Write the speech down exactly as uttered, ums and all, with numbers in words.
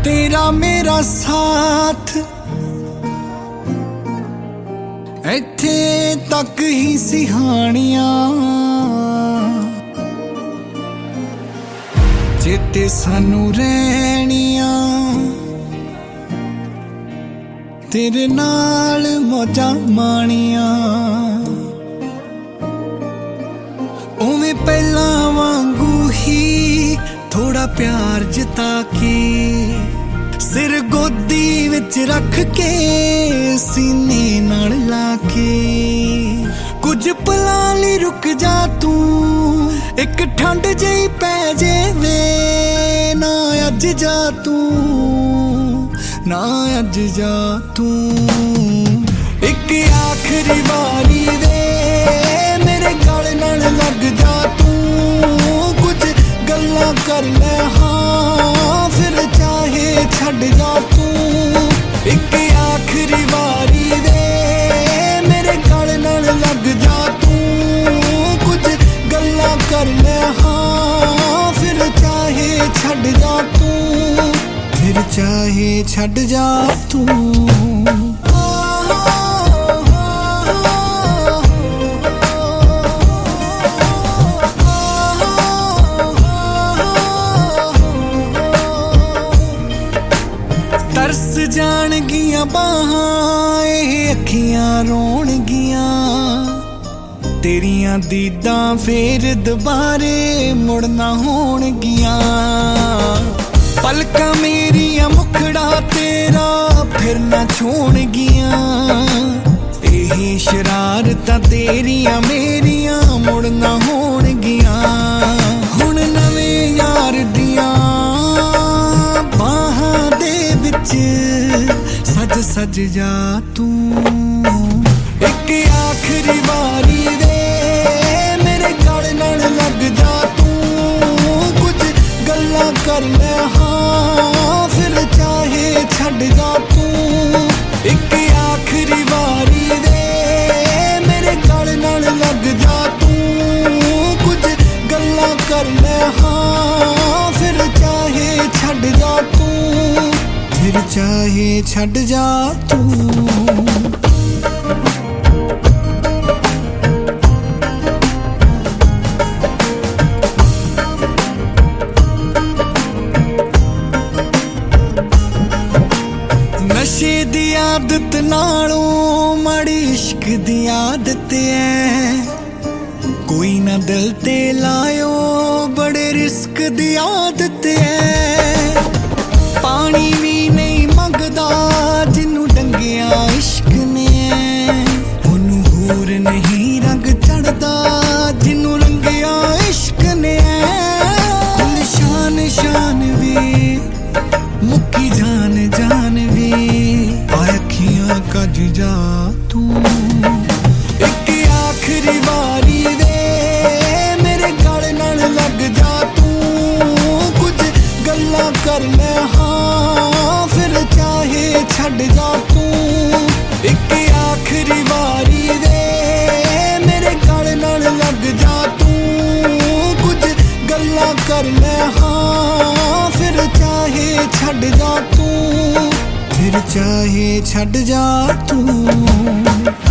तेरा मेरा साथ इत्थे तक ही सिहानियां चेते सानू रहनियां तेरे नाल मौजा माणियां उवें पहला वांगू ही थोड़ा प्यार जता के सिर गोदी विच रख के सीने नाल लाके कुछ पलां लई रुक जा तू एक ठंड जही पै जेवे ना अज जा तू ना अज जा तू एक आखिरी बारी वे मेरे गल नाल लग जा तू कुछ गल्लां कर ले हाँ फिर चाहे छड़ जा तू एक आखिरी बारी वे मेरे गल नाल लग जा तू कुछ गल्लां कर ले हाँ फिर चाहे छड़ जा तू फिर चाहे छड़ जा तू तरस जाणगियां बाहां एह अखियां रोणगियां तेरियां दीदां फेर दुबारे मुड़ना होणगियां पलकां मेरियां मुखड़ा तेरा फिर ना छोड़गियां एह शरारतां तेरियां मेरियां मुड़ना होणगियां हुण नवें यार दियां बाहां दे विच सज सज जा तू एक आखिरी बारी वे मेरे गल नाल लग जा तू कुछ गल्लां कर ले हाँ फिर चाहे छड़ जा तू एक आखिरी बारी वे मेरे गल नाल लग जा तू कुछ गल्लां कर ले हाँ फिर चाहे छड़ जा तू फिर चाहे छड़ जा तू नशे दी आदत नालों माड़ी इश्क दी आदत है कोई ना दिल ते लायो बड़े रिस्क दी आदत है पानी भी नहीं मंगदा जिन्नू डंगिया इश्क ने ओनू होर नहीं रंग चढ़दा जिन्नू रंगिया इश्क ने कुल शान शान वे मुक्की जान जान वे अखियां कज जा तू एक आखिरी बारी वे मेरे गल नाल लग जा तू कुछ गल्लां कर ले हाँ फिर चाहे छड़ जा तू एक आखिरी बारी वे मेरे गल नाल लग जा तू कुछ गल्लां कर ले हाँ फिर चाहे छड़ जा तू फिर चाहे छड़ जा तू।